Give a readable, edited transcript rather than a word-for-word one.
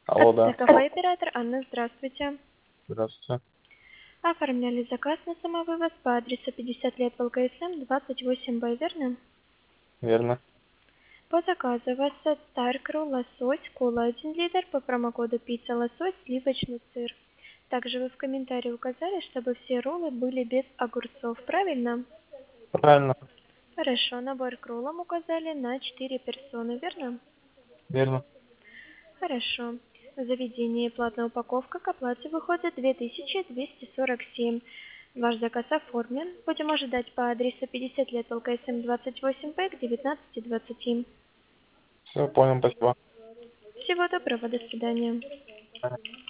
Алло, да. Кафе «Оператор». Анна, здравствуйте. Здравствуйте. Оформляли заказ на самовывоз по адресу 50 лет ВЛКСМ 28Б, верно? Верно. По заказу у вас таркру, лосось, кола 1 литр по промокоду пицца лосось, сливочный сыр. Также вы в комментарии указали, чтобы все роллы были без огурцов, правильно? Правильно. Хорошо, набор к роллам указали на 4 персоны, верно? Верно. Хорошо. В заведении платная упаковка к оплате выходит 2247. Ваш заказ оформлен. Будем ожидать по адресу 50 лет ЛКСМ 28П к 19:20. Все, понял, спасибо. Всего доброго, до свидания.